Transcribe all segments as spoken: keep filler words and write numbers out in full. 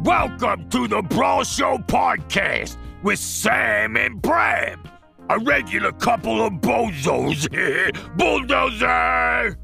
Welcome to the Brawl Show podcast with Sam and Bram, a regular couple of bozos. Bulldozer!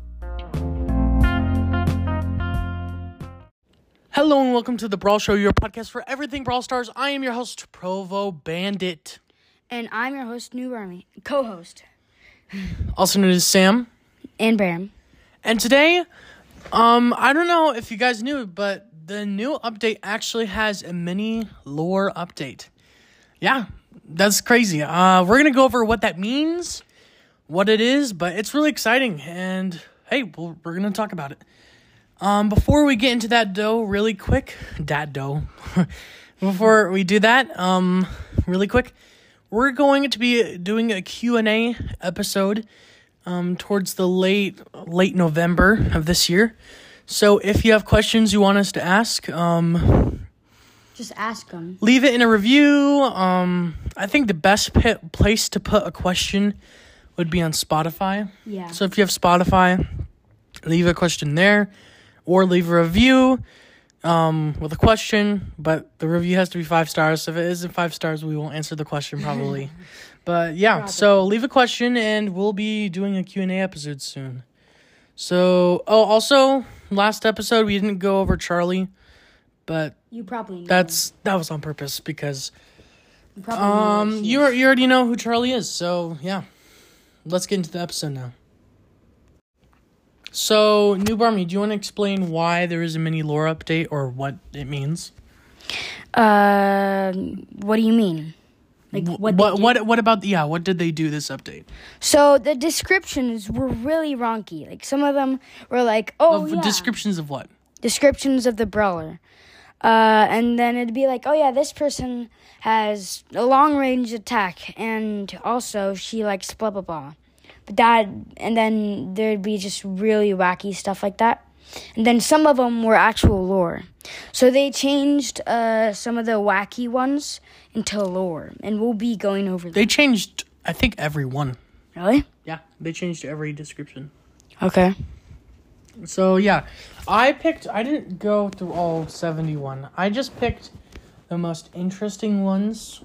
Hello and welcome to the Brawl Show, your podcast for everything Brawl Stars. I am your host, Provo Bandit. And I'm your host, New Army, co-host. Also known as Sam. And Bram. And today, um, I don't know if you guys knew, but the new update actually has a mini lore update. Yeah, that's crazy. Uh, we're going to go over what that means, what it is, but it's really exciting. And hey, we're, we're going to talk about it. Um, before we get into that dough, really quick, that dough, before we do that, um, really quick, we're going to be doing a Q and A episode, um, towards the late, late November of this year. So if you have questions you want us to ask, um, just ask them. Leave it in a review. Um, I think the best p- place to put a question would be on Spotify. Yeah. So if you have Spotify, leave a question there. Or leave a review um, with a question, but the review has to be five stars. So if it isn't five stars, we won't answer the question probably. But yeah, probably. So leave a question, and we'll be doing a Q and A episode soon. So, oh, also, last episode, we didn't go over Charlie, but you probably know. that's that was on purpose because you um you, are, you already know who Charlie is. So, yeah, let's get into the episode now. So, New Barmy, do you want to explain why there is a mini lore update or what it means? Uh, what do you mean? Like what? What? What? What about? Yeah, what did they do this update? So the descriptions were really wonky. Like some of them were like, "Oh, of, yeah." Descriptions of what? Descriptions of the brawler, uh, and then it'd be like, "Oh yeah, this person has a long range attack, and also she likes blah blah blah." But that, and then there'd be just really wacky stuff like that. And then some of them were actual lore. So they changed uh, some of the wacky ones into lore. And we'll be going over them. They changed, I think, every one. Really? Yeah, they changed every description. Okay. So, yeah. I picked, I didn't go through all seventy-one. I just picked the most interesting ones.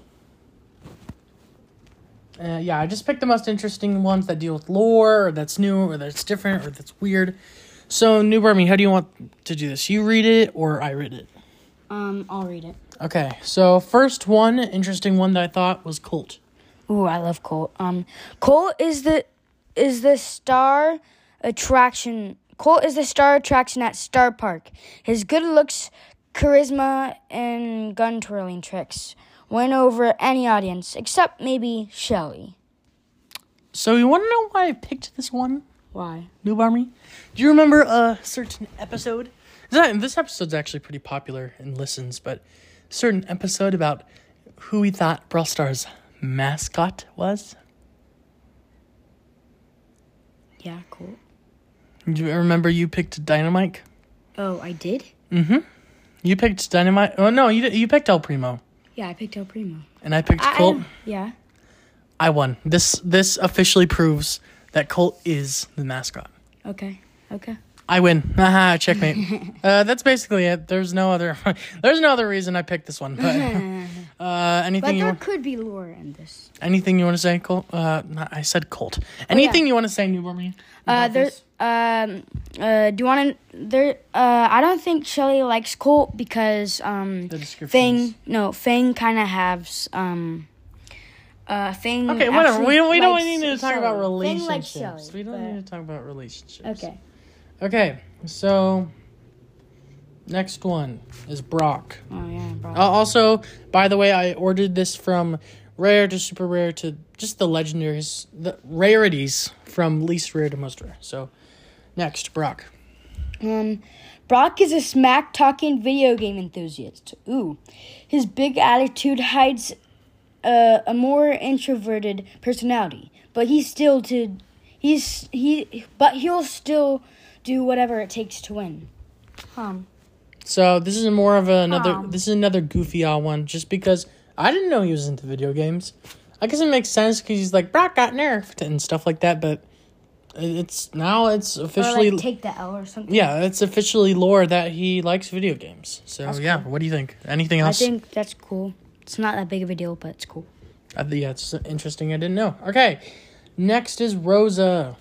Uh, yeah, I just picked the most interesting ones that deal with lore, or that's new, or that's different, or that's weird. So, New Barmy, how do you want to do this? You read it, or I read it? Um, I'll read it. Okay, so first one, interesting one that I thought was Colt. Ooh, I love Colt. Um, Colt is the is the star attraction. Colt is the star attraction at Star Park. His good looks, charisma, and gun twirling tricks win over any audience, except maybe Shelly. So you want to know why I picked this one? Why? New Barmy? Do you remember a certain episode? This episode's actually pretty popular in listens, but a certain episode about who we thought Brawl Stars' mascot was? Yeah, cool. Do you remember you picked Dynamite? Oh, I did? Mm-hmm. You picked Dynamite. Oh, no, you you picked El Primo. Yeah, I picked El Primo. And I picked I, Colt. I, yeah. I won. This this officially proves that Colt is the mascot. Okay. Okay. I win. Haha, checkmate. uh, that's basically it. There's no other there's no other reason I picked this one. But uh, anything but you there want, could be lore in this. anything you want to say, Colt? Uh, no, I said Colt. Anything oh, yeah. you want to say, New Barmy? Uh, there. Um. Uh. Do you want to? There. Uh. I don't think Shelly likes Colt because um. The descriptions. Fang. No. Fang kind of has um. Uh. Fang. Okay. Whatever. We we don't likes need to talk Shelly. about Fang relationships. likes Shelly, we don't but... need to talk about relationships. Okay. Okay. So. Next one is Brock. Oh yeah. Brock. Uh, also, by the way, I ordered this from rare to super rare to just the legendaries, the rarities from least rare to most rare. So, next, Brock. Um, Brock is a smack-talking video game enthusiast. Ooh. His big attitude hides uh, a more introverted personality, but he's still to he's he but he'll still do whatever it takes to win. Um. So this is more of a, another. Um. This is another goofy owl one, just because I didn't know he was into video games. I guess it makes sense because he's like Brock got nerfed and stuff like that, but it's now it's Or officially like take the L or something. yeah, it's officially lore that he likes video games. So That's yeah, cool. what do you think? Anything I else? think that's cool. It's not that big of a deal, but it's cool. Uh, yeah, it's interesting. I didn't know. Okay, next is Rosa.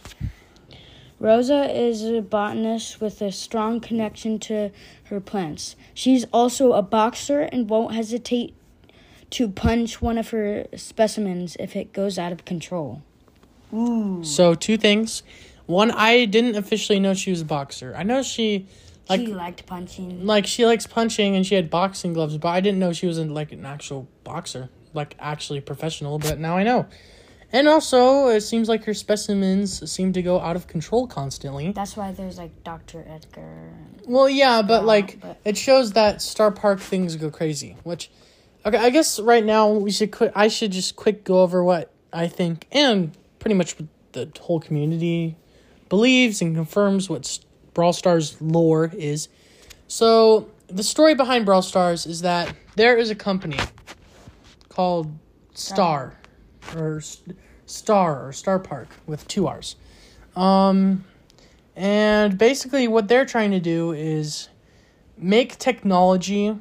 Rosa is a botanist with a strong connection to her plants. She's also a boxer and won't hesitate to punch one of her specimens if it goes out of control. Ooh. So two things. One, I didn't officially know she was a boxer. I know she like she liked punching. like she likes punching and she had boxing gloves, but I didn't know she was in, like an actual boxer, like actually professional. But now I know. And also, it seems like her specimens seem to go out of control constantly. That's why there's like Doctor Edgar. Well, yeah, but Yeah, like but- it shows that Star Park things go crazy. Which, okay, I guess right now we should quick. I should just quick go over what I think and pretty much what the whole community believes and confirms what Brawl Stars lore is. So the story behind Brawl Stars is that there is a company called Star, or S- Star or Star Park with two R's. Um, and basically what they're trying to do is make technology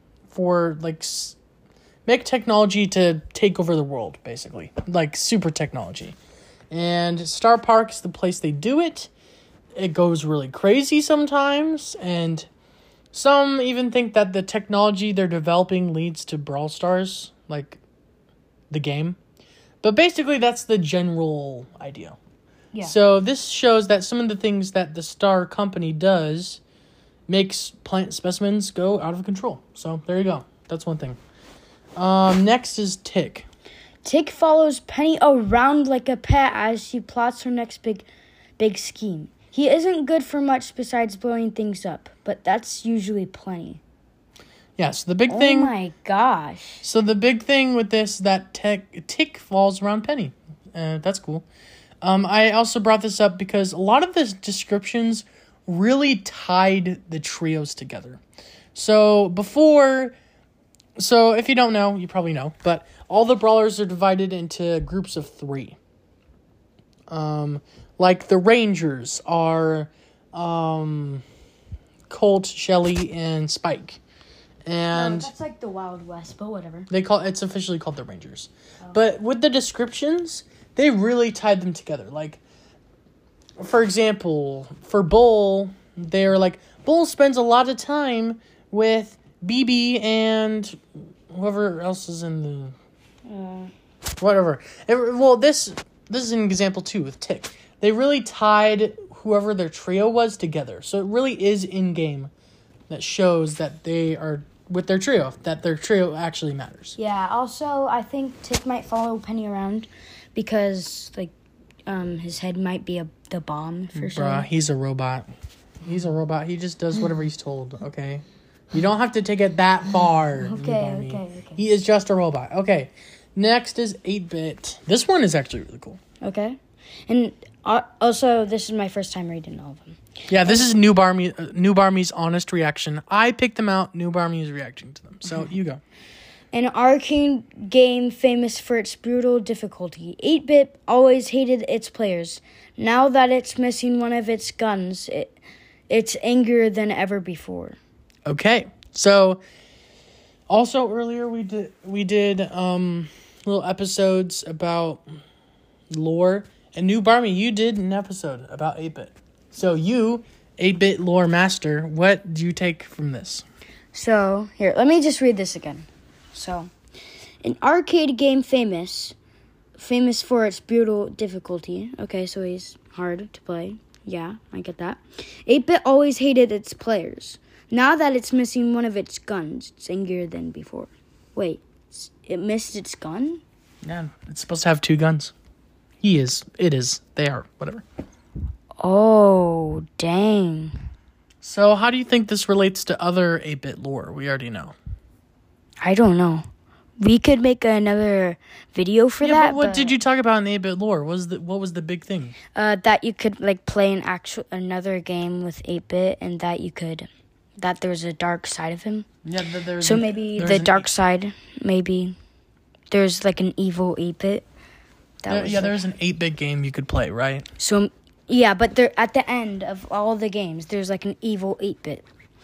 for like s- make technology to take over the world, basically, like super technology. And Star Park is the place they do it. It goes really crazy sometimes, and some even think that the technology they're developing leads to Brawl Stars, like the game. But basically, that's the general idea. Yeah. So this shows that some of the things that the Star Company does makes plant specimens go out of control. So there you go. That's one thing. Um, next is Tick. Tick follows Penny around like a pet as she plots her next big, big scheme. He isn't good for much besides blowing things up, but that's usually plenty. Yeah, so the big thing... Oh my gosh. So the big thing with this is that tech, Tick falls around Penny. Uh, that's cool. Um, I also brought this up because a lot of the descriptions really tied the trios together. So before... So if you don't know, you probably know, but all the brawlers are divided into groups of three. Um, like the Rangers are um, Colt, Shelly, and Spike. And No, that's like the Wild West, but whatever. they call it's officially called the Rangers. Oh. But with the descriptions, they really tied them together. Like, for example, for Bull, they're like, Bull spends a lot of time with B B and whoever else is in the... Uh, whatever. It, well, this this is an example, too, with Tick. They really tied whoever their trio was together. So it really is in-game that shows that they are with their trio, that their trio actually matters. yeah, also, I think Tick might follow Penny around because, like, um, his head might be a the bomb for sure. Bruh, he's a robot. He's a robot. He just does whatever he's told, okay? You don't have to take it that far. Okay, Barney. okay, okay. He is just a robot. Okay, next is eight-bit. This one is actually really cool. Okay. And uh, also, this is my first time reading all of them. Yeah, this is New Barmy, uh, New Barmy's honest reaction. I picked them out. New Barmy is reacting to them. So, you go. An arcade game famous for its brutal difficulty. eight-bit always hated its players. Now that it's missing one of its guns, it, it's angrier than ever before. Okay. So, also earlier we did we did um little episodes about lore. And New Barmy, you did an episode about eight-bit. So, you, eight-bit lore master, what do you take from this? So, here, let me just read this again. So, an arcade game famous, famous for its brutal difficulty. Okay, so he's hard to play. Yeah, I get that. eight-bit always hated its players. Now that it's missing one of its guns, it's angrier than before. Wait, it missed its gun? Yeah, it's supposed to have two guns. He is. It is. They are. Whatever. Oh, dang. So, how do you think this relates to other eight-bit lore? We already know. I don't know. We could make another video for Yeah, that. but what did you talk about in eight-bit lore? What was the what was the big thing? Uh, that you could like play an actual another game with eight-bit, and that you could, that there's a dark side of him. Yeah, th- there's So an- maybe there's the an dark eight- side, maybe there's like an evil eight-bit. That There- was yeah, like- there's an eight-bit game you could play, right? So Yeah, but there at the end of all the games, there's like an evil eight-bit.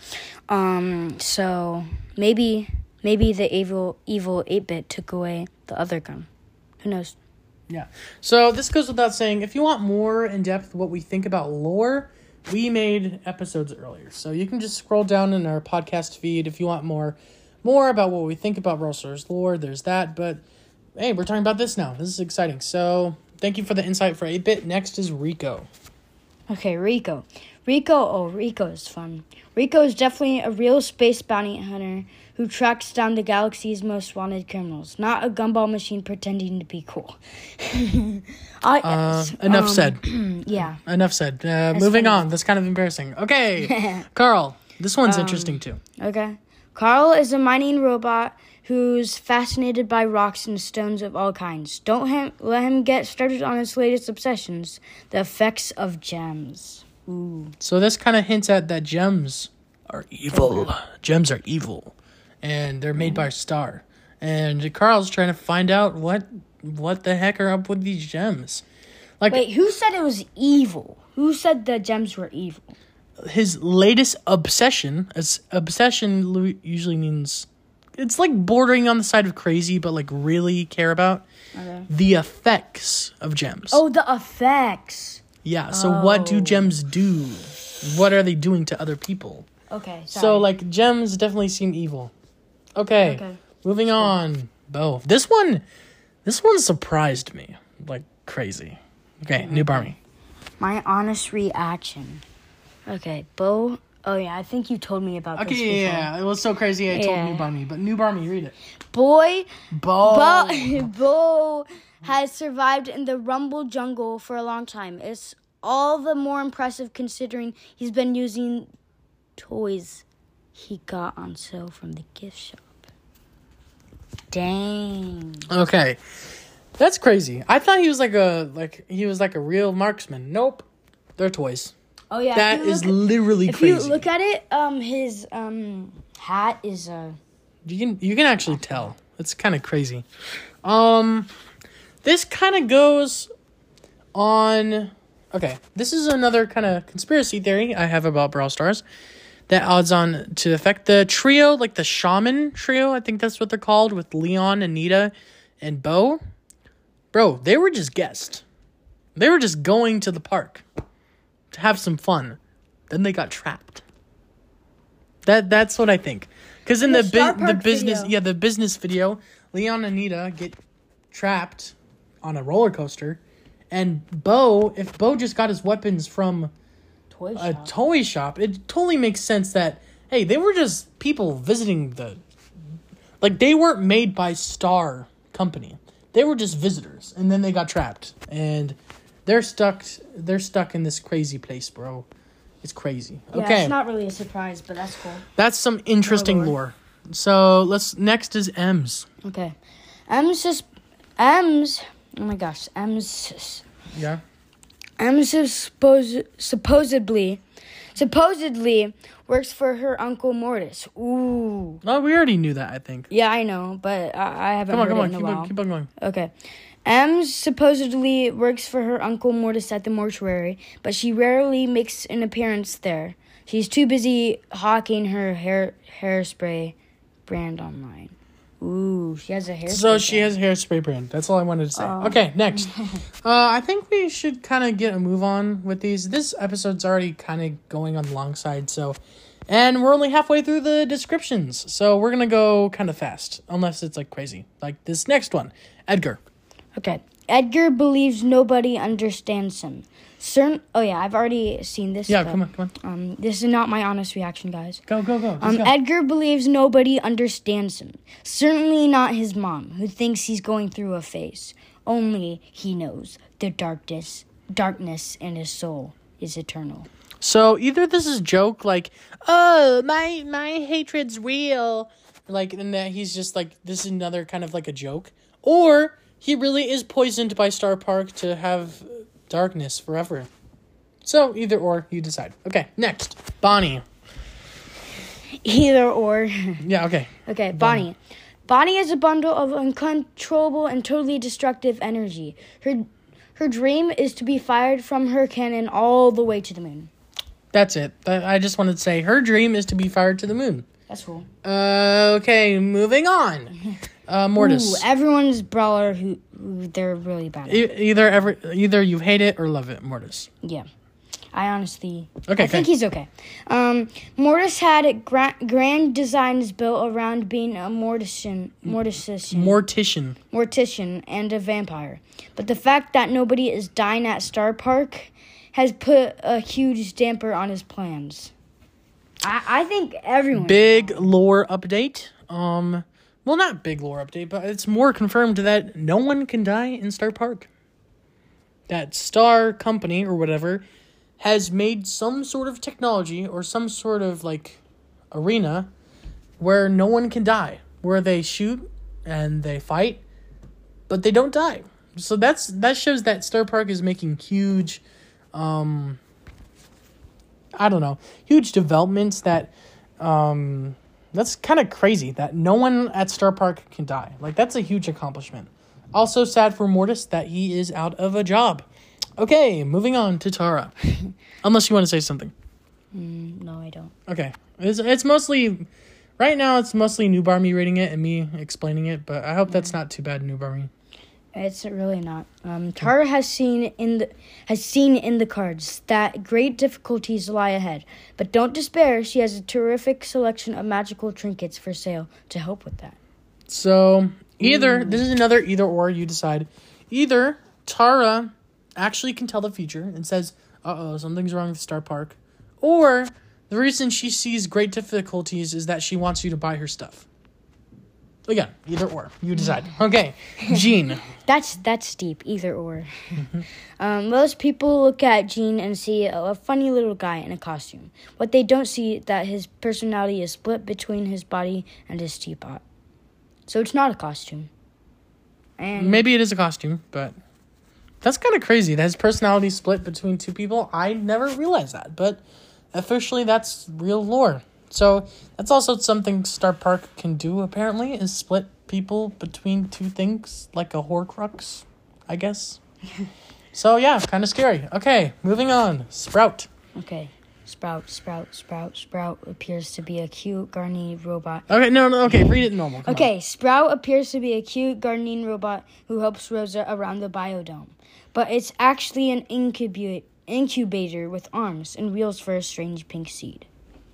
Um, so maybe maybe the evil evil eight-bit took away the other gun. Who knows? Yeah. So this goes without saying, if you want more in depth what we think about lore, we made episodes earlier. So you can just scroll down in our podcast feed if you want more more about what we think about Brawl Stars lore. There's that. But hey, we're talking about this now. This is exciting. So thank you for the insight for eight-bit. Next is Rico. Okay, Rico. Rico, oh, Rico is fun. Rico is definitely a real space bounty hunter who tracks down the galaxy's most wanted criminals, not a gumball machine pretending to be cool. I, Uh, enough um, said. Yeah. Enough said. Uh, moving funny. on. That's kind of embarrassing. Okay, Carl. This one's Um, interesting too. Okay. Carl is a mining robot who's fascinated by rocks and stones of all kinds. Don't him, let him get started on his latest obsessions, the effects of gems. Ooh. So this kind of hints at that gems are evil. Gems are evil, and they're made by a star. And Carl's trying to find out what what the heck are up with these gems. Like Wait, who said it was evil? Who said the gems were evil? his latest obsession. As obsession lu- usually means it's like bordering on the side of crazy, but like really care about Okay. the effects of gems. Oh, the effects. Yeah, so what do Oh. gems do? What are they doing to other people? Okay, sorry. So, like, gems definitely seem evil. Okay, Okay. moving on. Bo. This one, this one surprised me like crazy. Okay, new Barmy. My honest reaction. Okay, Bo. Oh, yeah, I think you told me about this Okay, before. yeah, yeah, it was so crazy I told Yeah. new Barmy, but new Barmy, read it. Boy, Bo. Bo, Bo has survived in the Rumble jungle for a long time. It's all the more impressive considering he's been using toys he got on sale from the gift shop. Dang. Okay, that's crazy. I thought he was like a like he was like a real marksman. Nope, they're toys. Oh yeah, That if you is look at- literally if crazy. you look at it, um, his um hat is uh. You can you can actually tell. It's kind of crazy. Um, this kind of goes on. Okay, this is another kind of conspiracy theory I have about Brawl Stars that odds on to affect the trio, like the shaman trio. I think that's what they're called, with Leon, Anita, and Bo. Bro, they were just guests. They were just going to the park to have some fun. Then they got trapped. That that's what I think. Because in In the the Star bu- the Park business, video. yeah, the business video, Leon and Anita get trapped on a roller coaster, and Bo, if Bo just got his weapons from Toy a shop. toy shop, it totally makes sense that hey, they were just people visiting the, like they weren't made by Star Company. They were just visitors, and then they got trapped, and they're stuck. They're stuck in this crazy place, bro. It's crazy. Yeah, Okay, it's not really a surprise, but that's cool. that's some interesting lore. lore. So let's next is M's. Okay, M's just M's. Oh my gosh, M's. Yeah. M's is suppose, supposedly, supposedly works for her uncle Mortis. Ooh. No, we already knew that. I think. Yeah, I know, but I, I haven't Come on, heard come it on, in a keep while. on, keep on going. Okay. Ems supposedly works for her uncle Mortis at the mortuary, but she rarely makes an appearance there. She's too busy hawking her hair hairspray brand online. Ooh, she has a hairspray. So she brand. has hairspray brand. That's all I wanted to say. Oh. Okay, next. uh, I think we should kind of get a move on with these. This episode's already kind of going on the long side, so, and we're only halfway through the descriptions, so we're gonna go kind of fast, unless it's like crazy, like this next one, Edgar. Okay. Edgar believes nobody understands him. Certain. Oh yeah, I've already seen this. Yeah, but, come on, come on, Um, this is not my honest reaction, guys. go, go, go. Just Um, go. Edgar believes nobody understands him. Certainly not his mom, who thinks he's going through a phase. Only he knows the darkness, darkness in his soul is eternal. So either this is a joke, like, oh, my my hatred's real, like, and that he's just like, this is another kind of like a joke, or he really is poisoned by Star Park to have darkness forever. So either or, you decide. Okay, next, Bonnie. Either or. Yeah, okay. Okay, Bonnie. Bonnie is a bundle of uncontrollable and totally destructive energy. Her her dream is to be fired from her cannon all the way to the moon. That's it. I just wanted to say her dream is to be fired to the moon. That's cool. Uh, okay, moving on. Uh, Mortis. Ooh, everyone's brawler who, who they're really bad at. E- either every, either you hate it or love it, Mortis. Yeah. I honestly, Okay, I think okay. he's okay. Um, Mortis had gra- grand designs built around being a mortician, mortician, Mortician. mortician, and a vampire. But the fact that nobody is dying at Star Park has put a huge damper on his plans. I, I think everyone. Big lore update. Um, well, not big lore update, but it's more confirmed that no one can die in Star Park. That Star Company or whatever has made some sort of technology or some sort of like arena where no one can die, where they shoot and they fight, but they don't die. So that's that shows that Star Park is making huge, um, I don't know, huge developments. That um, that's kind of crazy that no one at Star Park can die. Like that's a huge accomplishment. Also sad for Mortis that he is out of a job. Okay, moving on to Tara. Unless you want to say something. Mm, no, I don't. Okay. It's it's mostly... Right now, it's mostly Noob Army reading it and me explaining it, but I hope that's not too bad, Noob Army. It's really not. Um, Tara has seen in the has seen in the cards that great difficulties lie ahead, but don't despair. She has a terrific selection of magical trinkets for sale to help with that. So, either... Ooh. This is another either or, you decide. Either Tara actually can tell the future and says, uh-oh, something's wrong with Star Park. Or the reason she sees great difficulties is that she wants you to buy her stuff. Again, either or. You decide. Okay, Jean. That's that's deep, either or. um, most people look at Jean and see a, a funny little guy in a costume. What they don't see that his personality is split between his body and his teapot. So it's not a costume. And maybe it is a costume, but... That's kind of crazy. That his personality split between two people. I never realized that, but officially that's real lore. So that's also something Star Park can do, apparently, is split people between two things, like a Horcrux, I guess. So yeah, kind of scary. Okay, moving on. Sprout. Okay. Sprout, Sprout, Sprout, Sprout appears to be a cute Gardening robot. Okay, no, no, okay, read it normal. Come okay, on. Sprout appears to be a cute Gardening robot who helps Rosa around the biodome. But it's actually an incubate, incubator with arms and wheels for a strange pink seed.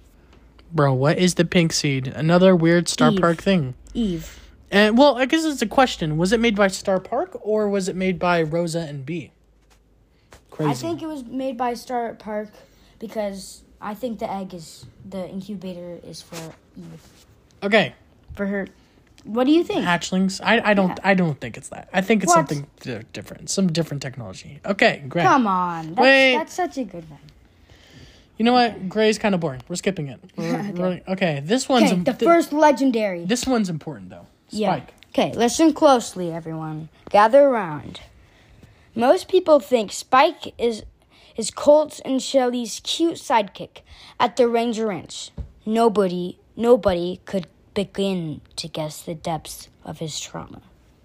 Bro, what is the pink seed? Another weird Star Eve. Park thing. Eve. And well, I guess it's a question. Was it made by Star Park or was it made by Rosa and Bee? Crazy. I think it was made by Star Park because I think the egg is, the incubator is for Eve. Okay. For her. What do you think? Hatchlings? I, I don't Yeah. I don't think it's that. I think it's What? something di- different. Some different technology. Okay, great. Come on. That's, Wait. that's such a good one. You know what? Gray's kind of boring. We're skipping it. We're, Okay. we're- okay, this one's... Okay, the th- first legendary. This one's important, though. Yeah. Spike. Okay, listen closely, everyone. Gather around. Most people think Spike is is Colt and Shelly's cute sidekick at the Ranger Ranch. Nobody, nobody could begin to guess the depths of his trauma.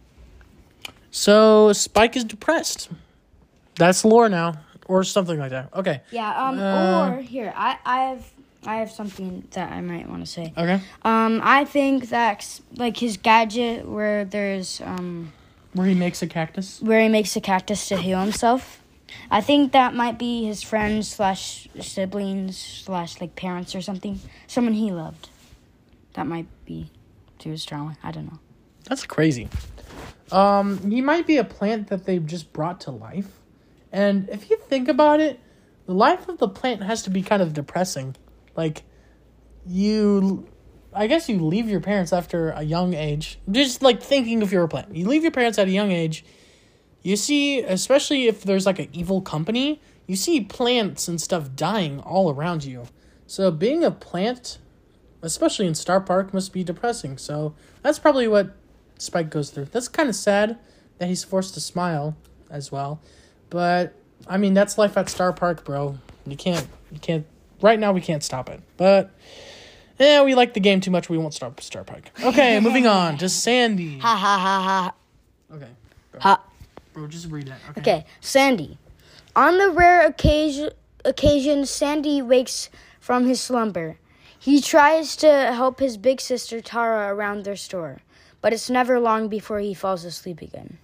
So, Spike is depressed. That's lore now. Or something like that. Okay. Yeah, um, Uh, or here, I, I have I have something that I might want to say. Okay. Um, I think that, like, his gadget where there's, um... Where he makes a cactus? where he makes a cactus to heal himself. I think that might be his friends slash siblings slash like parents or something. Someone he loved. That might be to his trauma. I don't know. That's crazy. Um, he might be a plant that they've just brought to life. And if you think about it, the life of the plant has to be kind of depressing. Like, you... I guess you leave your parents after a young age. Just, like, thinking if you're a plant. You leave your parents at a young age. You see, especially if there's, like, an evil company, you see plants and stuff dying all around you. So being a plant, especially in Star Park, must be depressing. So that's probably what Spike goes through. That's kind of sad that he's forced to smile as well. But, I mean, that's life at Star Park, bro. You can't, you can't, right now we can't stop it. But... yeah, we like the game too much. We won't start Star Park. Okay, moving on to Sandy. Ha ha ha ha. Okay. Go. Ha. bro. Just read it. Okay. Okay, Sandy. On the rare occasion, occasion Sandy wakes from his slumber. He tries to help his big sister Tara around their store, but it's never long before he falls asleep again.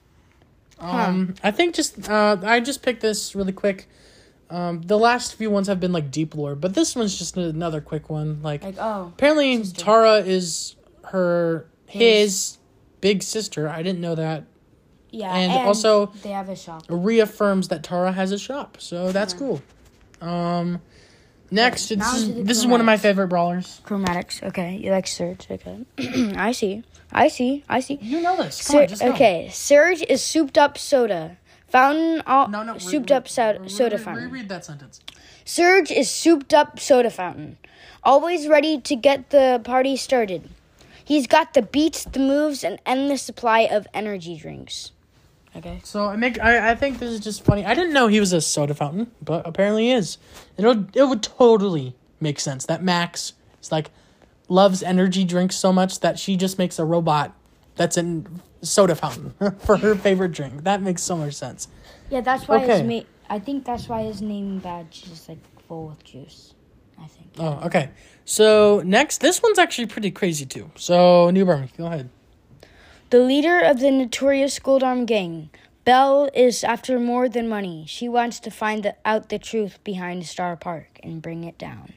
Um, huh. I think just uh, I just picked this really quick. Um, the last few ones have been like deep lore, but this one's just another quick one. Like, like oh, apparently sister. Tara is her his, his big sister. I didn't know that. Yeah, and, and also they have a shop. Reaffirms that Tara has a shop, so that's yeah. cool. Um, next, okay, this is this is one of my favorite brawlers. Chromatics. Okay, you like Surge? Okay, I see. I see. I see. You know this. Come Sur- on, just go. Okay, Surge is souped up soda. Fountain all no, no, souped re- up soda, re- soda re- fountain. Reread that sentence. Surge is souped up soda fountain, always ready to get the party started. He's got the beats, the moves, and endless supply of energy drinks. Okay. So I make I, I think this is just funny. I didn't know he was a soda fountain, but apparently he is. It'll it would totally make sense that Max is like loves energy drinks so much that she just makes a robot that's a soda fountain for her favorite drink. That makes so much sense. Yeah, that's why okay. his ma- I think that's why his name badge is like full with juice. I think. Oh, okay. So next, this one's actually pretty crazy too. So New Berman, go ahead. The leader of the notorious Gold Arm Gang, Belle, is after more than money. She wants to find the, out the truth behind Star Park and bring it down.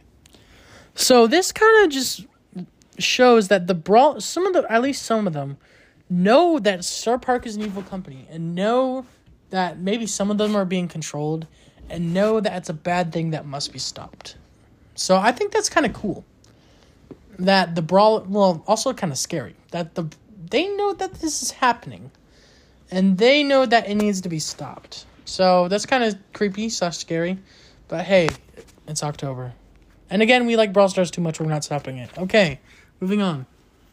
So this kind of just shows that the brawl, some of the, at least some of them, know that Star Park is an evil company and know that maybe some of them are being controlled and know that it's a bad thing that must be stopped. So I think that's kind of cool. That the brawl, well, also kind of scary. That the they know that this is happening, and they know that it needs to be stopped. So that's kind of creepy, slash scary. But hey, it's October, and again, we like Brawl Stars too much. We're not stopping it. Okay, moving on.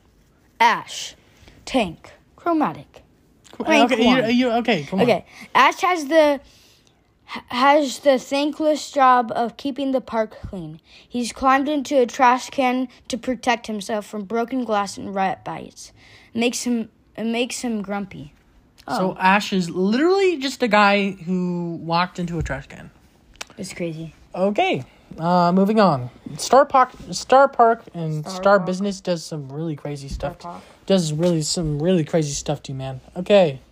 Ash, tank, chromatic. Rank okay, you, you, okay, come on. Okay, Ash has the has the thankless job of keeping the park clean. He's climbed into a trash can to protect himself from broken glass and rat bites. It makes him it makes him grumpy. Oh. So Ash is literally just a guy who walked into a trash can. It's crazy. Okay, uh, moving on. Star Park, Star Park, and Star, Star Park. Business does some really crazy stuff. Park. Does really some really crazy stuff to you, man. Okay.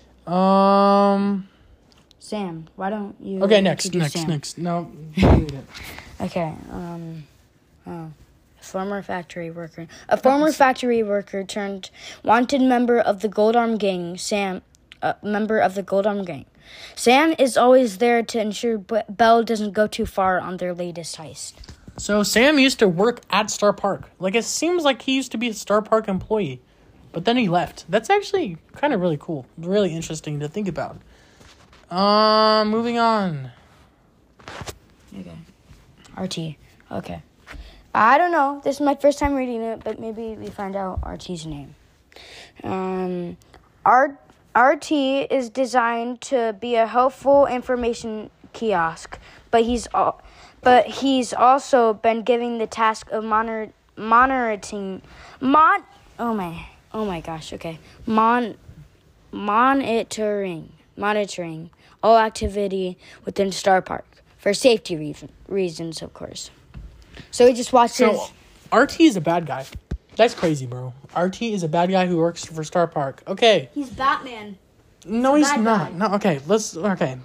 Um. Sam, why don't you? Okay, next, next, Sam? next. No. Read it. Okay. Um. Oh. A former factory worker. A former factory worker turned wanted member of the Gold Arm Gang. Sam, a member of the Gold Arm Gang. Sam is always there to ensure Belle doesn't go too far on their latest heist. So Sam used to work at Star Park. Like, it seems like he used to be a Star Park employee, but then he left. That's actually kind of really cool. Really interesting to think about. Um, moving on. Okay. R T. Okay. I don't know. This is my first time reading it, but maybe we find out R T's name. Um, R. R T is designed to be a helpful information kiosk, but he's all, but he's also been given the task of monitor, monitoring, mon, oh my, oh my gosh, okay, mon, monitoring, monitoring all activity within Star Park for safety reason, reasons, of course. So he just watches. So R T is a bad guy. That's crazy, bro. R T is a bad guy who works for Star Park. Okay. He's Batman. No, he's, he's not. Guy. No, okay. Let's. Okay.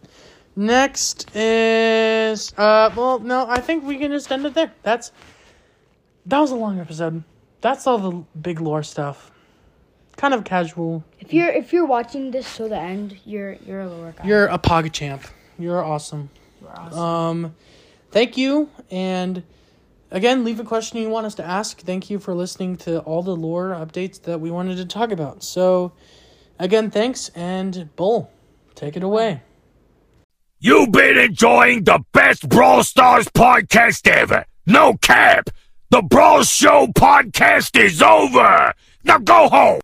Next is. Uh. Well, no. I think we can just end it there. That's. That was a long episode. That's all the big lore stuff. Kind of casual. If you're if you're watching this till the end, you're you're a lore guy. You're a Pog champ. You're awesome. You're awesome. Um, thank you, and again, leave a question you want us to ask. Thank you for listening to all the lore updates that we wanted to talk about. So, again, thanks, and Bull, take it away. You've been enjoying the best Brawl Stars podcast ever. No cap. The Brawl Show podcast is over. Now go home.